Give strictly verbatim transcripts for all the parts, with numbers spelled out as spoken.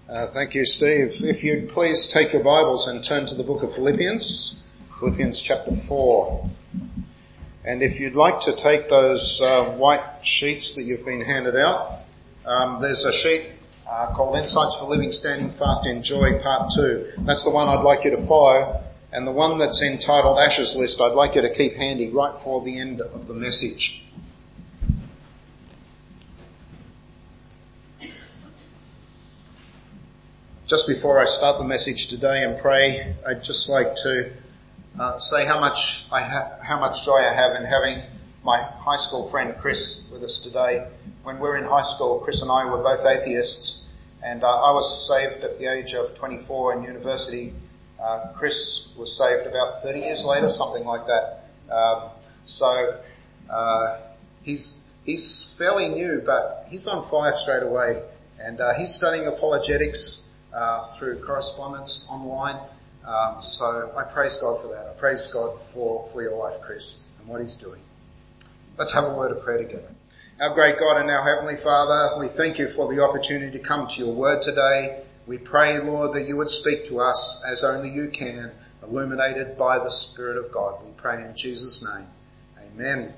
Uh, thank you, Steve. If you'd please take your Bibles and turn to the book of Philippians, Philippians chapter four. And if you'd like to take those uh, white sheets that you've been handed out, um, there's a sheet uh, called Insights for Living, Standing Fast in Joy, Part two. That's the one I'd like you to follow. And the one that's entitled Ashes List, I'd like you to keep handy right for the end of the message. Just before I start the message today and pray, I'd just like to uh, say how much I ha- how much joy I have in having my high school friend Chris with us today. When we were in high school, Chris and I were both atheists, and uh, I was saved at the age of twenty-four in university. Uh, Chris was saved about thirty years later, something like that. Um, so uh, he's he's fairly new, but he's on fire straight away, and uh, he's studying apologetics Uh, through correspondence online. Um, so I praise God for that. I praise God for, for your life, Chris, and what he's doing. Let's have a word of prayer together. Our great God and our Heavenly Father, we thank you for the opportunity to come to your word today. We pray, Lord, that you would speak to us as only you can, illuminated by the Spirit of God. We pray in Jesus' name. Amen.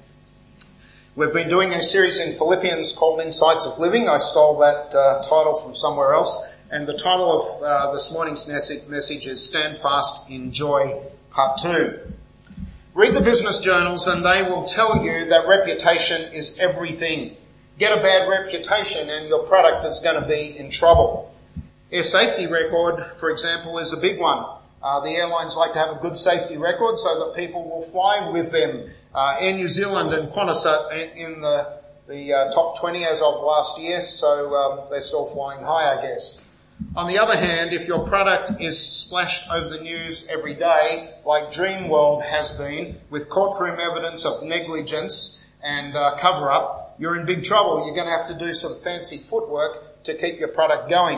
We've been doing a series in Philippians called Insights of Living. I stole that uh, title from somewhere else. And the title of uh, this morning's message is Stand Fast in Joy, Part two. Read the business journals and they will tell you that reputation is everything. Get a bad reputation and your product is going to be in trouble. Air safety record, for example, is a big one. Uh, the airlines like to have a good safety record so that people will fly with them. Uh, Air New Zealand and Qantas are in the, the uh, top twenty as of last year, so um, they're still flying high, I guess. On the other hand, if your product is splashed over the news every day, like Dreamworld has been, with courtroom evidence of negligence and uh, cover-up, you're in big trouble. You're going to have to do some fancy footwork to keep your product going.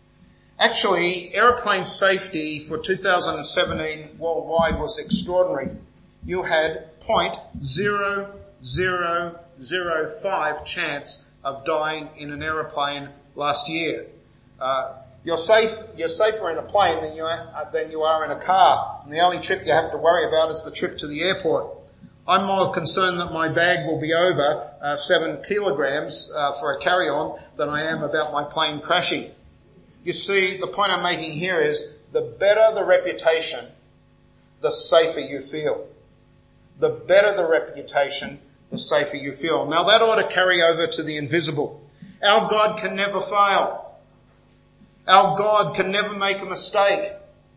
Actually, aeroplane safety for two thousand seventeen worldwide was extraordinary. You had zero point zero zero zero five chance of dying in an aeroplane last year. Uh, You're safe, you're safer in a plane than you are, than you are in a car. And the only trip you have to worry about is the trip to the airport. I'm more concerned that my bag will be over uh, seven kilograms uh, for a carry-on than I am about my plane crashing. You see, the point I'm making here is the better the reputation, the safer you feel. The better the reputation, the safer you feel. Now that ought to carry over to the invisible. Our God can never fail. Our God can never make a mistake.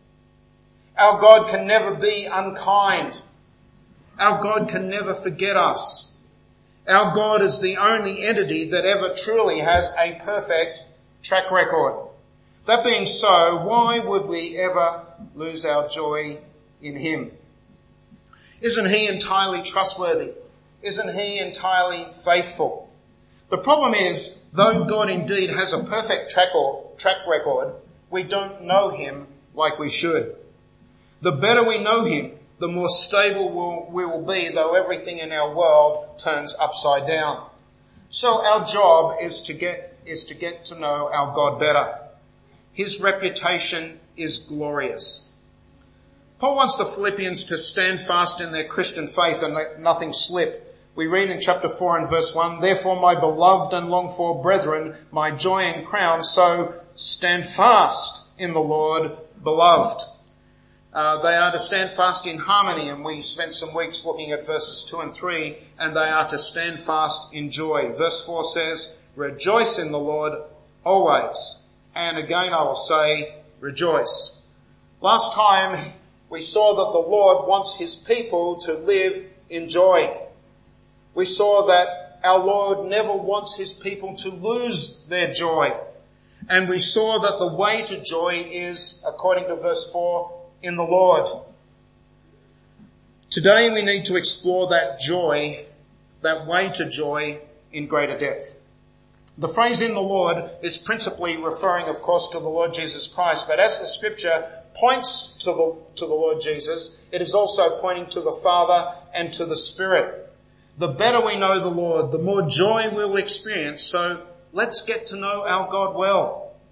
Our God can never be unkind. Our God can never forget us. Our God is the only entity that ever truly has a perfect track record. That being so, why would we ever lose our joy in him? Isn't he entirely trustworthy? Isn't he entirely faithful? The problem is, though God indeed has a perfect track or track record, we don't know him like we should. The better we know him, the more stable we'll, we will be, though everything in our world turns upside down. So our job is to get, is to get to know our God better. His reputation is glorious. Paul wants the Philippians to stand fast in their Christian faith and let nothing slip. We read in chapter four and verse one, "Therefore, my beloved and longed for brethren, my joy and crown, so stand fast in the Lord, beloved." Uh, they are to stand fast in harmony, and we spent some weeks looking at verses two and three, and they are to stand fast in joy. Verse four says, "Rejoice in the Lord always." And again I will say, rejoice. Last time we saw that the Lord wants his people to live in joy. We saw that our Lord never wants his people to lose their joy. And we saw that the way to joy is, according to verse four, in the Lord. Today we need to explore that joy, that way to joy in greater depth. The phrase "in the Lord" is principally referring, of course, to the Lord Jesus Christ, but as the scripture points to the, to the Lord Jesus, it is also pointing to the Father and to the Spirit. The better we know the Lord, the more joy we'll experience. So let's get to know our God well.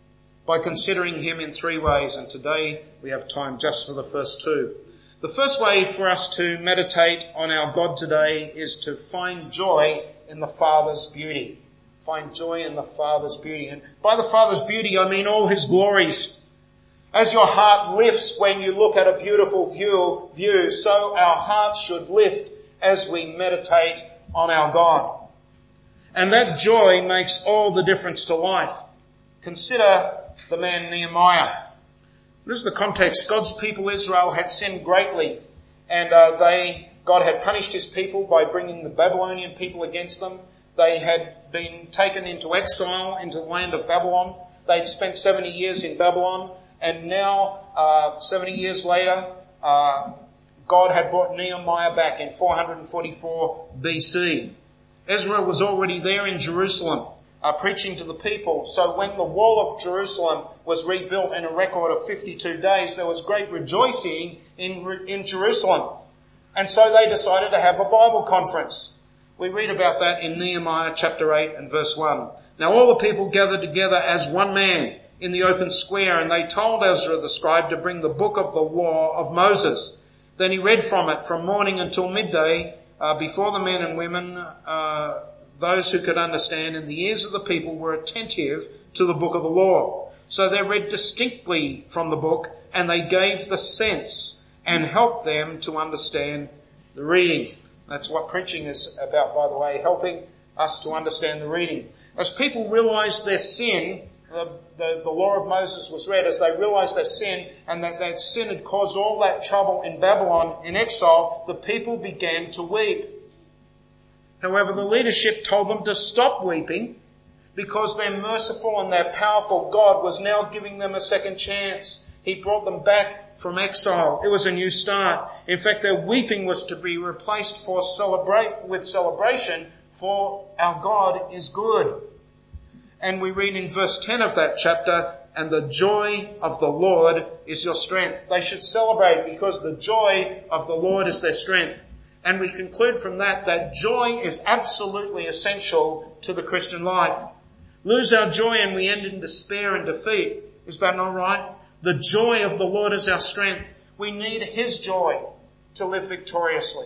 by considering him in three ways, and today we have time just for the first two. The first way for us to meditate on our God today is to find joy in the Father's beauty. Find joy in the Father's beauty. And by the Father's beauty, I mean all his glories. As your heart lifts when you look at a beautiful view, view, so our hearts should lift as we meditate on our God. And that joy makes all the difference to life. Consider the man Nehemiah. This is the context. God's people Israel had sinned greatly, and uh, they God had punished his people by bringing the Babylonian people against them. They had been taken into exile into the land of Babylon. They'd spent seventy years in Babylon, and now, uh, seventy years later, uh, God had brought Nehemiah back in four forty-four B C. Ezra was already there in Jerusalem, uh, preaching to the people. So when the wall of Jerusalem was rebuilt in a record of fifty-two days, there was great rejoicing in, in Jerusalem. And so they decided to have a Bible conference. We read about that in Nehemiah chapter eight and verse one. Now all the people gathered together as one man in the open square, and they told Ezra the scribe to bring the book of the law of Moses. Then he read from it from morning until midday, uh, before the men and women, uh, those who could understand, and the ears of the people were attentive to the book of the law. So they read distinctly from the book, and they gave the sense and helped them to understand the reading. That's what preaching is about, by the way, helping us to understand the reading. As people realized their sin, the, the, the law of Moses was read, as they realized their sin and that that sin had caused all that trouble in Babylon in exile, the people began to weep. However, the leadership told them to stop weeping because their merciful and their powerful God was now giving them a second chance. He brought them back from exile. It was a new start. In fact, their weeping was to be replaced for celebrate with celebration, for our God is good. And we read in verse ten of that chapter, and the joy of the Lord is your strength. They should celebrate because the joy of the Lord is their strength. And we conclude from that that joy is absolutely essential to the Christian life. Lose our joy and we end in despair and defeat. Is that not right? The joy of the Lord is our strength. We need his joy to live victoriously.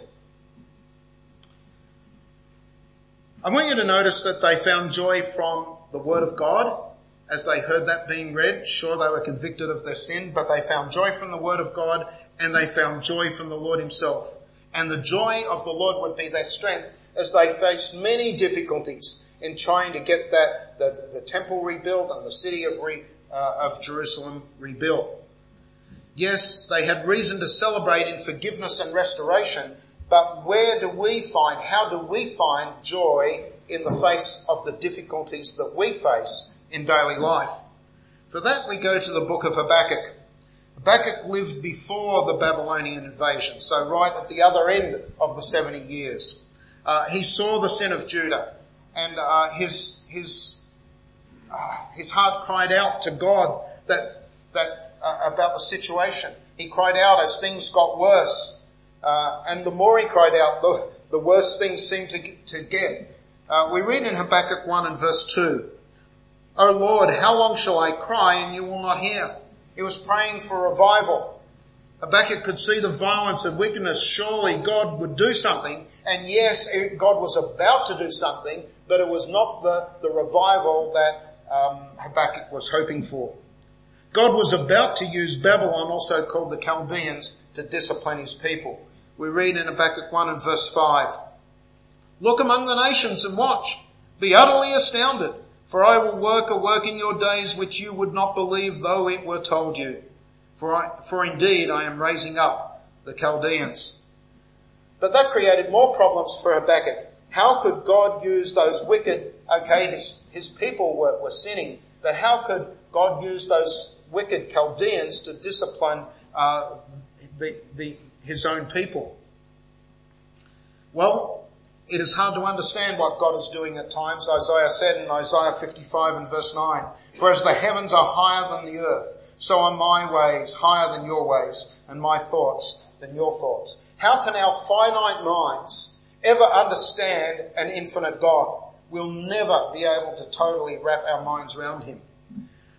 I want you to notice that they found joy from the word of God as they heard that being read. Sure, they were convicted of their sin, but they found joy from the word of God and they found joy from the Lord himself. And the joy of the Lord would be their strength as they faced many difficulties in trying to get that the, the temple rebuilt and the city of re, uh, of Jerusalem rebuilt. Yes, they had reason to celebrate in forgiveness and restoration, but where do we find, how do we find joy in the face of the difficulties that we face in daily life? For that we go to the book of Habakkuk. Habakkuk lived before the Babylonian invasion, so right at the other end of the seventy years. Uh, he saw the sin of Judah, and uh, his his uh, his heart cried out to God that that uh, about the situation. He cried out as things got worse, uh, and the more he cried out, the, the worse things seemed to to get. Uh, we read in Habakkuk one and verse two, "O Lord, how long shall I cry and you will not hear?" He was praying for revival. Habakkuk could see the violence and wickedness. Surely God would do something. And yes, God was about to do something, but it was not the, the revival that um, Habakkuk was hoping for. God was about to use Babylon, also called the Chaldeans, to discipline his people. We read in Habakkuk one and verse five, "Look among the nations and watch. Be utterly astounded. For I will work a work in your days which you would not believe though it were told you. For I, for indeed I am raising up the Chaldeans." But that created more problems for Habakkuk. How could God use those wicked, okay, his, his people were, were sinning, but how could God use those wicked Chaldeans to discipline uh, the, the, his own people? Well, it is hard to understand what God is doing at times. Isaiah said in Isaiah fifty-five and verse nine, "For as the heavens are higher than the earth, so are my ways higher than your ways, and my thoughts than your thoughts." How can our finite minds ever understand an infinite God? We'll never be able to totally wrap our minds around him.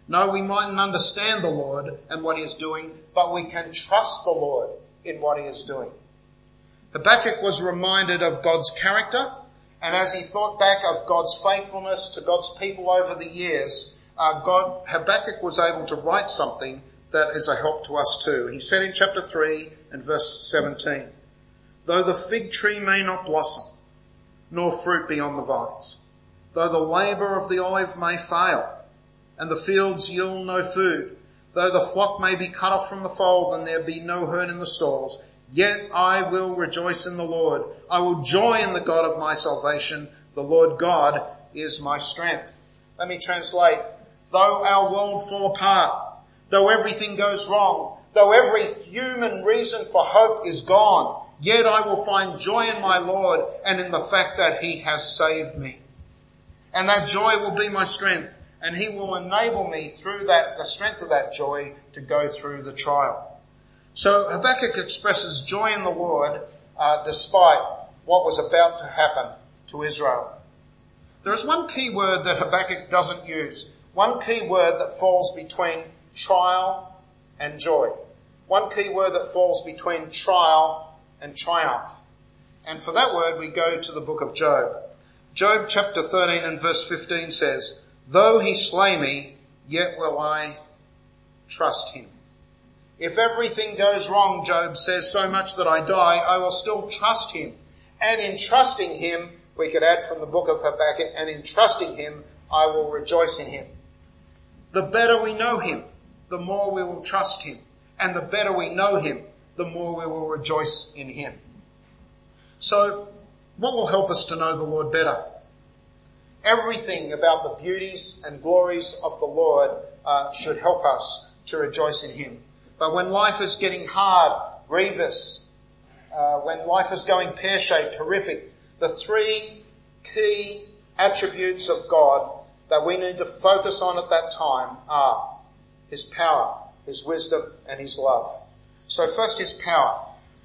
No, we mightn't understand the Lord and what he is doing, but we can trust the Lord in what he is doing. Habakkuk was reminded of God's character, and as he thought back of God's faithfulness to God's people over the years, uh, God, Habakkuk was able to write something that is a help to us too. He said in chapter three and verse seventeen, though the fig tree may not blossom, nor fruit be on the vines, though the labour of the olive may fail, and the fields yield no food, though the flock may be cut off from the fold, and there be no herd in the stalls, yet I will rejoice in the Lord. I will joy in the God of my salvation. The Lord God is my strength. Let me translate. Though our world fall apart, though everything goes wrong, though every human reason for hope is gone, yet I will find joy in my Lord and in the fact that he has saved me. And that joy will be my strength. And he will enable me through that, the strength of that joy, to go through the trial. So Habakkuk expresses joy in the Lord, uh, despite what was about to happen to Israel. There is one key word that Habakkuk doesn't use. One key word that falls between trial and joy. One key word that falls between trial and triumph. And for that word we go to the book of Job. Job chapter thirteen and verse fifteen says, though he slay me, yet will I trust him. If everything goes wrong, Job says, so much that I die, I will still trust him. And in trusting him, we could add from the book of Habakkuk, and in trusting him, I will rejoice in him. The better we know him, the more we will trust him. And the better we know him, the more we will rejoice in him. So, what will help us to know the Lord better? Everything about the beauties and glories of the Lord uh, should help us to rejoice in him. But when life is getting hard, grievous, uh, when life is going pear-shaped, horrific, the three key attributes of God that we need to focus on at that time are his power, his wisdom, and his love. So first, his power.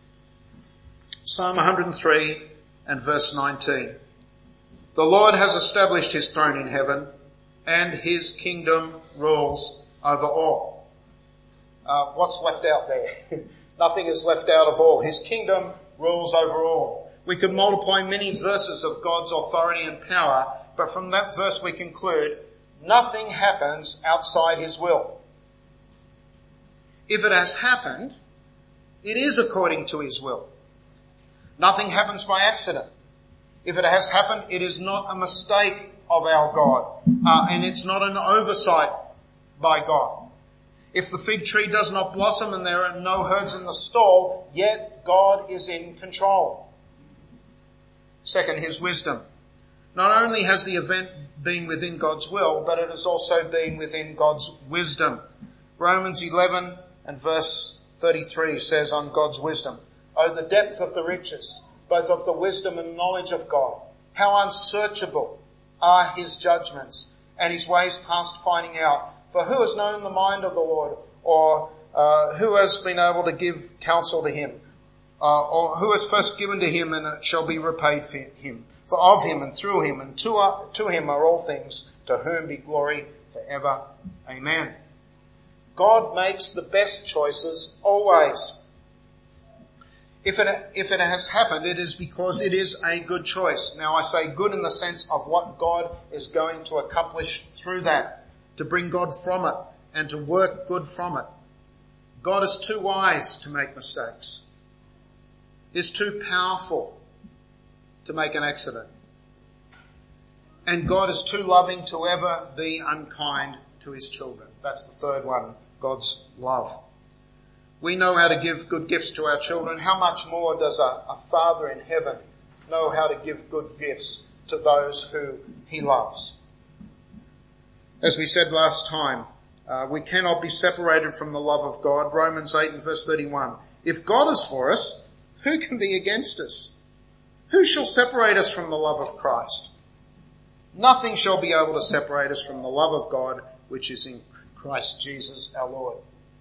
Psalm one hundred three and verse nineteen. The Lord has established his throne in heaven, and his kingdom rules over all. Uh, what's left out there? Nothing is left out of all. His kingdom rules over all. We could multiply many verses of God's authority and power, but from that verse we conclude nothing happens outside his will. If it has happened, it is according to his will. Nothing happens by accident. If it has happened, it is not a mistake of our God, uh, and it's not an oversight by God. If the fig tree does not blossom and there are no herds in the stall, yet God is in control. Second, his wisdom. Not only has the event been within God's will, but it has also been within God's wisdom. Romans eleven and verse thirty-three says on God's wisdom, oh, the depth of the riches, both of the wisdom and knowledge of God. How unsearchable are his judgments and his ways past finding out. For who has known the mind of the Lord, or uh, who has been able to give counsel to him, uh, or who has first given to him and it shall be repaid for him. For of him and through him and to, uh, to him are all things, to whom be glory forever. Amen. God makes the best choices always. If it, if it has happened, it is because it is a good choice. Now I say good in the sense of what God is going to accomplish through that, to bring God from it and to work good from it. God is too wise to make mistakes. Is too powerful to make an accident. And God is too loving to ever be unkind to his children. That's the third one, God's love. We know how to give good gifts to our children. How much more does a, a Father in heaven know how to give good gifts to those who he loves? As we said last time, uh, we cannot be separated from the love of God. Romans eight and verse thirty-one. If God is for us, who can be against us? Who shall separate us from the love of Christ? Nothing shall be able to separate us from the love of God, which is in Christ Jesus our Lord.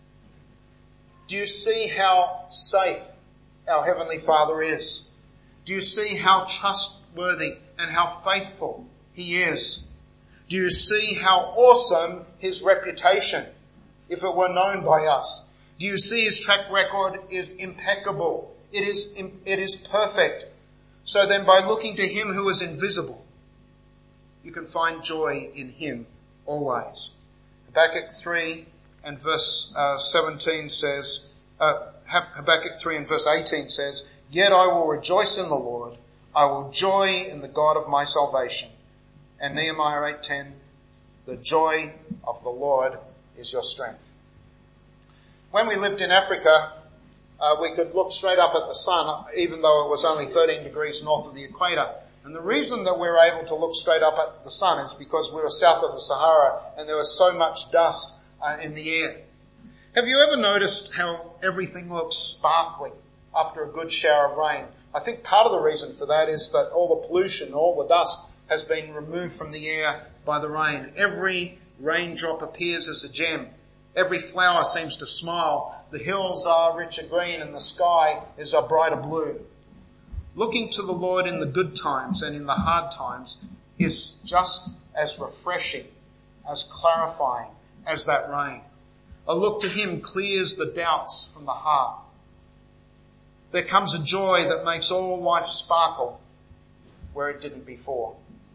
Do you see how safe our Heavenly Father is? Do you see how trustworthy and how faithful he is? Do you see how awesome his reputation, if it were known by us? Do you see his track record is impeccable? It is, it is perfect. So then by looking to him who is invisible, you can find joy in him always. Habakkuk three and verse uh, seventeen says, uh, Habakkuk three and verse eighteen says, "Yet I will rejoice in the Lord. I will joy in the God of my salvation." And Nehemiah eight ten, "The joy of the Lord is your strength." When we lived in Africa, uh, we could look straight up at the sun, even though it was only thirteen degrees north of the equator. And the reason that we were able to look straight up at the sun is because we were south of the Sahara and there was so much dust uh, in the air. Have you ever noticed how everything looks sparkly after a good shower of rain? I think part of the reason for that is that all the pollution, all the dust has been removed from the air by the rain. Every raindrop appears as a gem. Every flower seems to smile. The hills are richer green and the sky is a brighter blue. Looking to the Lord in the good times and in the hard times is just as refreshing, as clarifying as that rain. A look to him clears the doubts from the heart. There comes a joy that makes all life sparkle where it didn't before.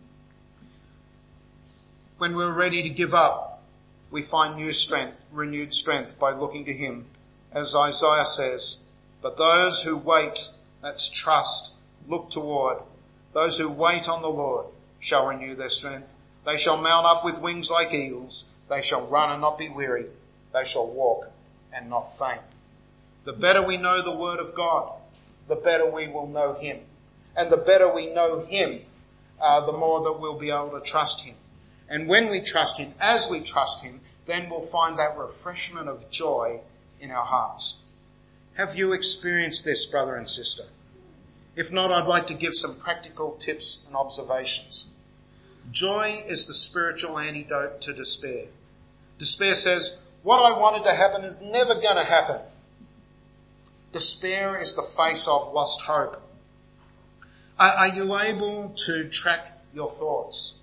When we're ready to give up, we find new strength, renewed strength by looking to him. As Isaiah says, "But those who wait," that's trust, "look toward. Those who wait on the Lord shall renew their strength. They shall mount up with wings like eagles. They shall run and not be weary. They shall walk and not faint." The better we know the word of God, the better we will know him. And the better we know him, uh, the more that we'll be able to trust him. And when we trust him, as we trust him, then we'll find that refreshment of joy in our hearts. Have you experienced this, brother and sister? If not, I'd like to give some practical tips and observations. Joy is the spiritual antidote to despair. Despair says, what I wanted to happen is never going to happen. Despair is the face of lost hope. Are, are you able to track your thoughts?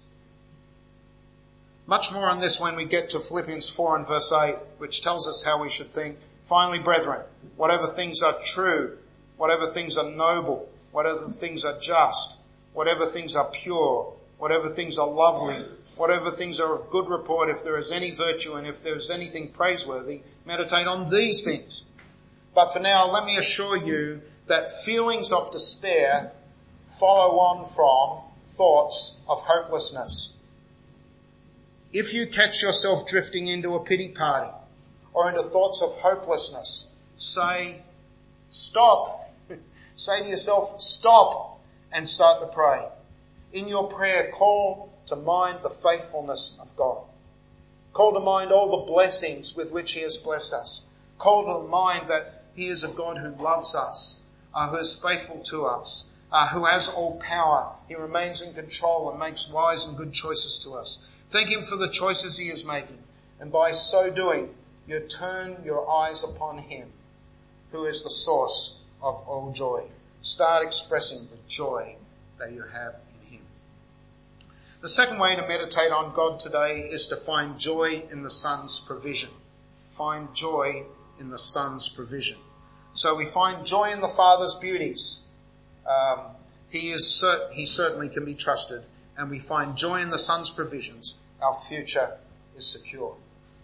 Much more on this when we get to Philippians four and verse eight, which tells us how we should think. "Finally, brethren, whatever things are true, whatever things are noble, whatever things are just, whatever things are pure, whatever things are lovely, whatever things are of good report, if there is any virtue and if there is anything praiseworthy, meditate on these things." But for now, let me assure you that feelings of despair follow on from thoughts of hopelessness. If you catch yourself drifting into a pity party or into thoughts of hopelessness, say, stop. Say to yourself, stop, and start to pray. In your prayer, call to mind the faithfulness of God. Call to mind all the blessings with which he has blessed us. Call to mind that he is a God who loves us, uh, who is faithful to us, uh, who has all power. He remains in control and makes wise and good choices to us. Thank him for the choices he is making. And by so doing, you turn your eyes upon him, who is the source of all joy. Start expressing the joy that you have in him. The second way to meditate on God today is to find joy in the Son's provision. Find joy in the Son's provision. So we find joy in the Father's beauties. Um, he is cert- he certainly can be trusted. And we find joy in the Son's provisions. Our future is secure.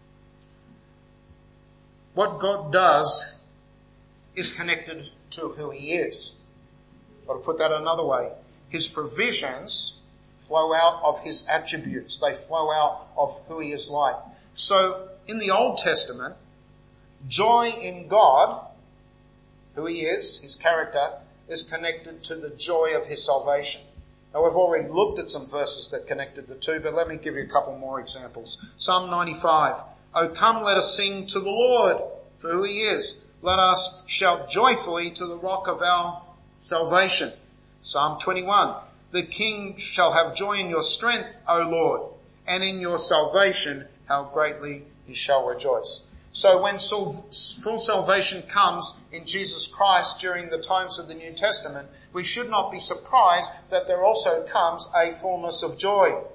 What God does is connected to who he is. Or to put that another way, his provisions flow out of his attributes. They flow out of who he is like. So in the Old Testament, joy in God, who he is, his character, is connected to the joy of his salvation. Now we've already looked at some verses that connected the two, but let me give you a couple more examples. Psalm ninety-five. "O come, let us sing to the Lord for who he is. Let us shout joyfully to the rock of our salvation." Psalm twenty-one. "The king shall have joy in your strength, O Lord, and in your salvation how greatly he shall rejoice." So when full salvation comes in Jesus Christ during the times of the New Testament, we should not be surprised that there also comes a fullness of joy.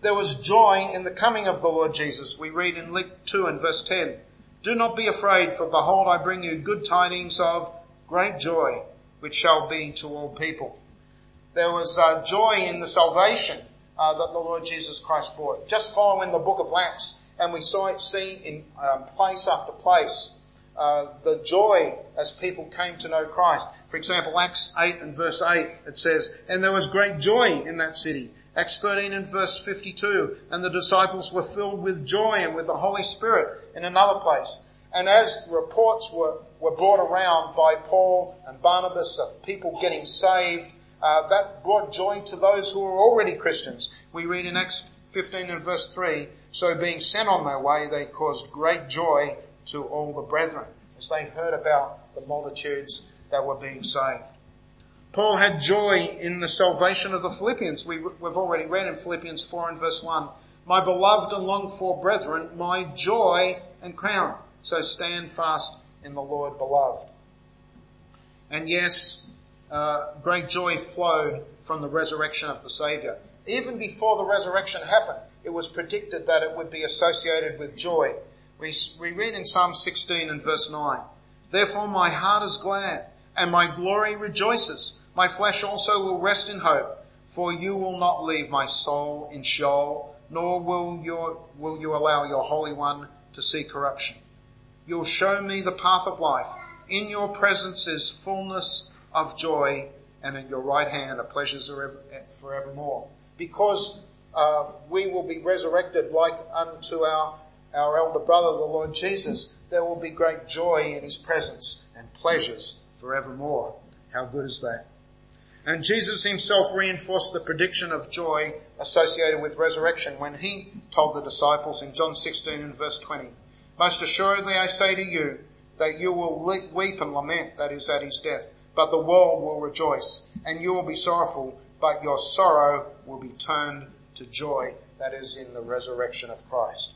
There was joy in the coming of the Lord Jesus. We read in Luke two and verse ten, "Do not be afraid, for behold, I bring you good tidings of great joy, which shall be to all people." There was uh, joy in the salvation uh, that the Lord Jesus Christ brought. Just follow in the book of Acts, and we saw it see in um, place after place uh, the joy as people came to know Christ. For example, Acts eight and verse eight, it says, "And there was great joy in that city." Acts thirteen and verse fifty-two, "And the disciples were filled with joy and with the Holy Spirit," in another place. And as reports were, were brought around by Paul and Barnabas of people getting saved, uh, that brought joy to those who were already Christians. We read in Acts fifteen and verse three, "So being sent on their way, they caused great joy to all the brethren," as they heard about the multitudes that were being saved. Paul had joy in the salvation of the Philippians. We, we've already read in Philippians four and verse one, "My beloved and longed for brethren, my joy and crown. So stand fast in the Lord, beloved." And yes, uh, great joy flowed from the resurrection of the Saviour. Even before the resurrection happened, it was predicted that it would be associated with joy. We, we read in Psalm sixteen and verse nine, "Therefore my heart is glad, and my glory rejoices. My flesh also will rest in hope, for you will not leave my soul in Sheol, nor will, your, will you allow your Holy One to see corruption. You'll show me the path of life. In your presence is fullness of joy, and at your right hand are pleasures forevermore." Because uh, we will be resurrected like unto our, our elder brother, the Lord Jesus, there will be great joy in his presence and pleasures forevermore. How good is that? And Jesus himself reinforced the prediction of joy associated with resurrection when he told the disciples in John sixteen and verse twenty, "Most assuredly I say to you that you will weep and lament," that is at his death, "but the world will rejoice, and you will be sorrowful, but your sorrow will be turned to joy," that is in the resurrection of Christ.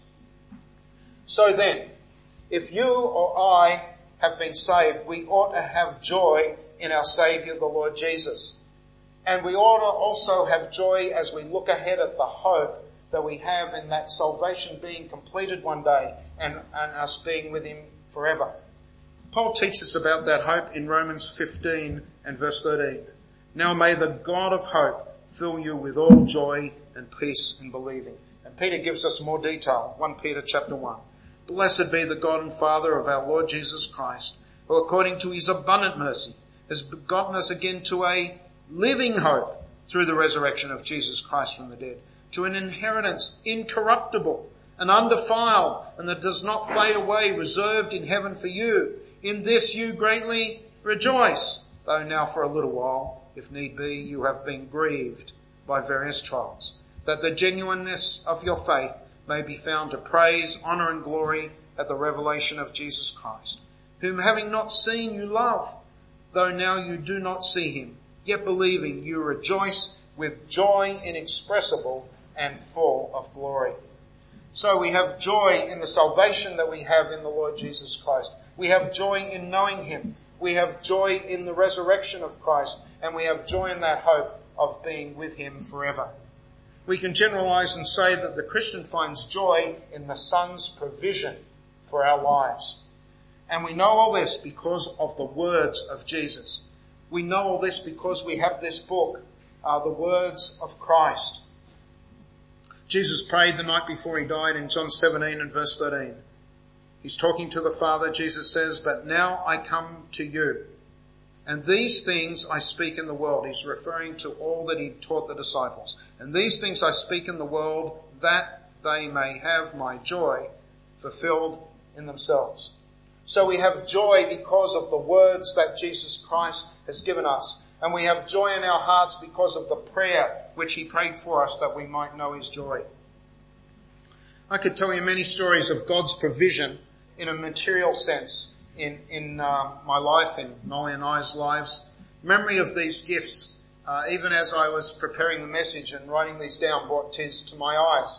So then, if you or I have been saved, we ought to have joy in our Saviour, the Lord Jesus. And we ought to also have joy as we look ahead at the hope that we have in that salvation being completed one day and, and us being with him forever. Paul teaches about that hope in Romans fifteen and verse thirteen. "Now may the God of hope fill you with all joy and peace in believing." And Peter gives us more detail. First Peter chapter one. "Blessed be the God and Father of our Lord Jesus Christ, who according to his abundant mercy has begotten us again to a living hope through the resurrection of Jesus Christ from the dead, to an inheritance incorruptible and undefiled, and that does not fade away, reserved in heaven for you. In this you greatly rejoice, though now for a little while, if need be, you have been grieved by various trials, that the genuineness of your faith may be found to praise, honour and glory at the revelation of Jesus Christ, whom having not seen you love, though now you do not see him, yet believing you rejoice with joy inexpressible and full of glory." So we have joy in the salvation that we have in the Lord Jesus Christ. We have joy in knowing him. We have joy in the resurrection of Christ, and we have joy in that hope of being with him forever. We can generalize and say that the Christian finds joy in the Son's provision for our lives. And we know all this because of the words of Jesus. We know all this because we have this book, uh, the words of Christ. Jesus prayed the night before he died in John seventeen and verse thirteen. He's talking to the Father. Jesus says, "But now I come to you, and these things I speak in the world." He's referring to all that he taught the disciples. "And these things I speak in the world, that they may have my joy fulfilled in themselves." So we have joy because of the words that Jesus Christ has given us. And we have joy in our hearts because of the prayer which he prayed for us that we might know his joy. I could tell you many stories of God's provision in a material sense in, in uh, my life, in Nolly and I's lives. Memory of these gifts, uh, even as I was preparing the message and writing these down, brought tears to my eyes.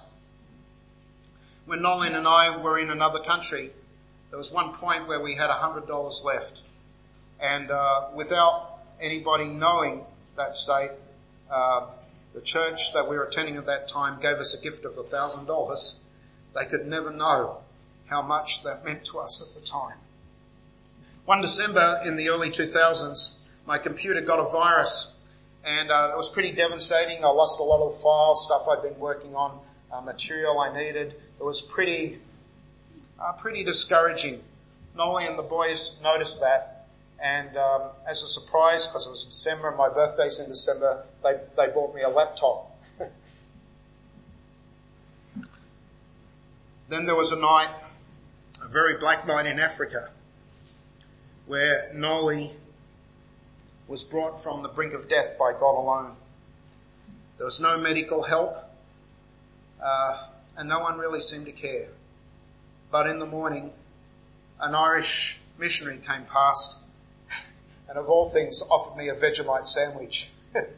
When Nolly and I were in another country, there was one point where we had one hundred dollars left. And uh, without anybody knowing that state, uh, the church that we were attending at that time gave us a gift of a thousand dollars. They could never know how much that meant to us at the time. One December in the early two thousands, my computer got a virus, and uh, it was pretty devastating. I lost a lot of the files, stuff I'd been working on, uh, material I needed. It was pretty, uh, pretty discouraging. Nolly and the boys noticed that, and um, as a surprise, because it was December and my birthday's in December, they, they bought me a laptop. Then there was a night, a very black night in Africa, where Nolly was brought from the brink of death by God alone. There was no medical help, uh, and no one really seemed to care. But in the morning, an Irish missionary came past, and of all things offered me a Vegemite sandwich.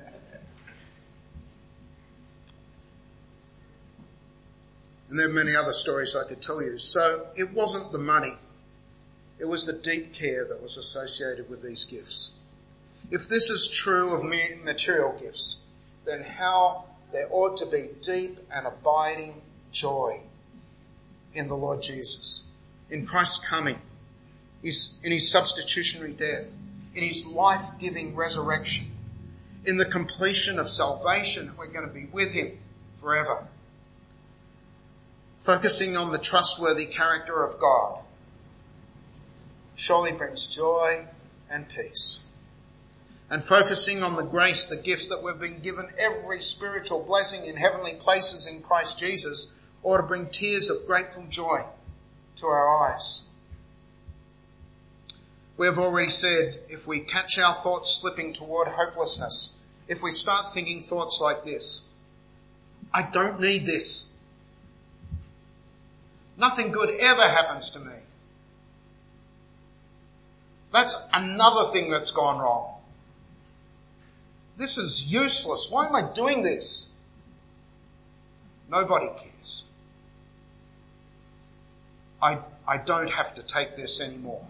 And there are many other stories I could tell you. So it wasn't the money. It was the deep care that was associated with these gifts. If this is true of material gifts, then how there ought to be deep and abiding joy in the Lord Jesus, in Christ's coming, in his substitutionary death, in his life-giving resurrection, in the completion of salvation, and we're going to be with him forever. Focusing on the trustworthy character of God surely brings joy and peace. And focusing on the grace, the gifts that we've been given, every spiritual blessing in heavenly places in Christ Jesus, ought to bring tears of grateful joy to our eyes. We have already said, if we catch our thoughts slipping toward hopelessness, if we start thinking thoughts like this, I don't need this. Nothing good ever happens to me. That's another thing that's gone wrong. This is useless. Why am I doing this? Nobody cares. I, I don't have to take this anymore.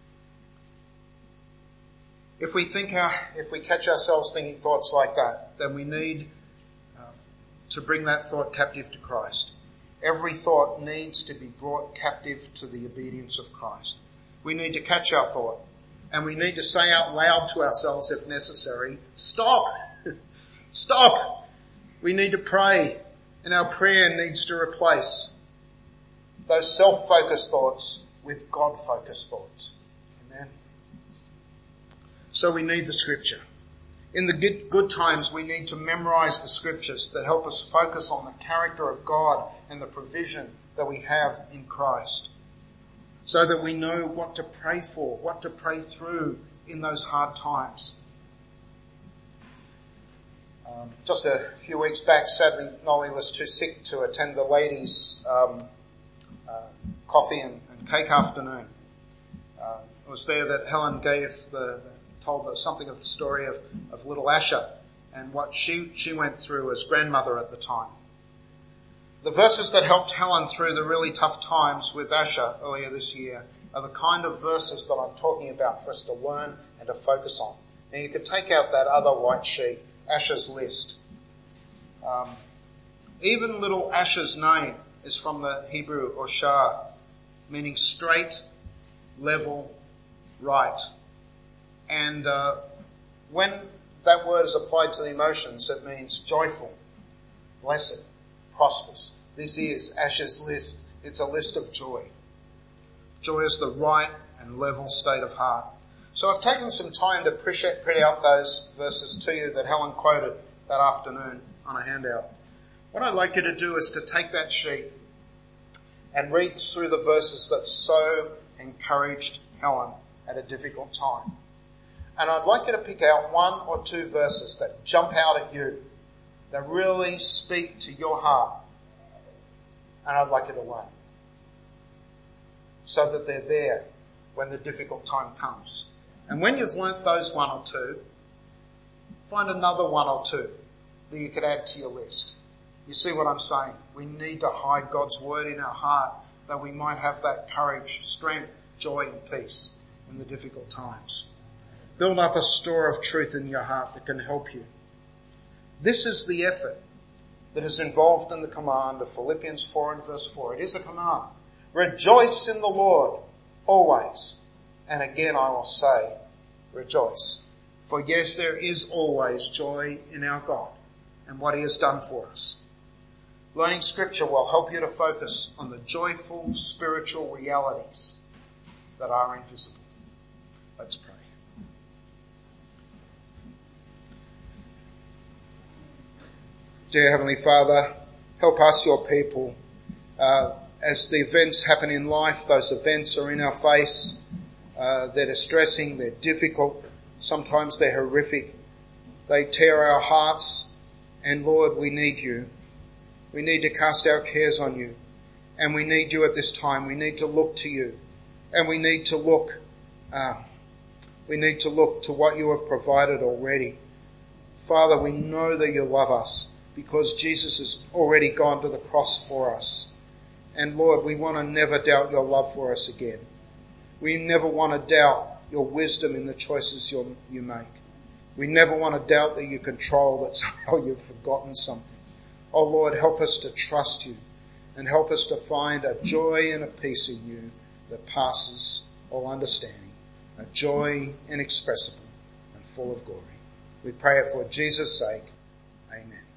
If we think our, if we catch ourselves thinking thoughts like that, then we need um, to bring that thought captive to Christ. Every thought needs to be brought captive to the obedience of Christ. We need to catch our thought, and we need to say out loud to ourselves if necessary, stop, stop. We need to pray, and our prayer needs to replace those self-focused thoughts with God-focused thoughts. Amen. So we need the scripture. In the good, good times, we need to memorize the scriptures that help us focus on the character of God and the provision that we have in Christ, so that we know what to pray for, what to pray through in those hard times. Um, just a few weeks back, sadly, Nolly was too sick to attend the ladies' um, uh, coffee and, and cake afternoon. Uh, it was there that Helen gave the, the told us something of the story of, of little Asher and what she, she went through as grandmother at the time. The verses that helped Helen through the really tough times with Asher earlier this year are the kind of verses that I'm talking about for us to learn and to focus on. Now you could take out that other white sheet, Asher's list. Um, even little Asher's name is from the Hebrew Oshar, meaning straight, level, right. And uh, when that word is applied to the emotions, it means joyful, blessed, prosperous. This is Asher's list. It's a list of joy. Joy is the right and level state of heart. So I've taken some time to print out those verses to you that Helen quoted that afternoon on a handout. What I'd like you to do is to take that sheet and read through the verses that so encouraged Helen at a difficult time. And I'd like you to pick out one or two verses that jump out at you, that really speak to your heart. And I'd like you to learn, so that they're there when the difficult time comes. And when you've learnt those one or two, find another one or two that you could add to your list. You see what I'm saying? We need to hide God's word in our heart that we might have that courage, strength, joy and peace in the difficult times. Build up a store of truth in your heart that can help you. This is the effort that is involved in the command of Philippians four and verse four. It is a command. Rejoice in the Lord always. And again I will say, rejoice. For yes, there is always joy in our God and what he has done for us. Learning scripture will help you to focus on the joyful spiritual realities that are invisible. Let's pray. Dear Heavenly Father, help us, your people, uh, as the events happen in life, those events are in our face, uh, they're distressing, they're difficult, sometimes they're horrific, they tear our hearts, and Lord, we need you. We need to cast our cares on you, and we need you at this time. We need to look to you, and we need to look, uh, we need to look to what you have provided already. Father, we know that you love us, because Jesus has already gone to the cross for us. And Lord, we want to never doubt your love for us again. We never want to doubt your wisdom in the choices you you make. We never want to doubt that you control, that somehow you've forgotten something. Oh Lord, help us to trust you and help us to find a joy and a peace in you that passes all understanding, a joy inexpressible and full of glory. We pray it for Jesus' sake. Amen.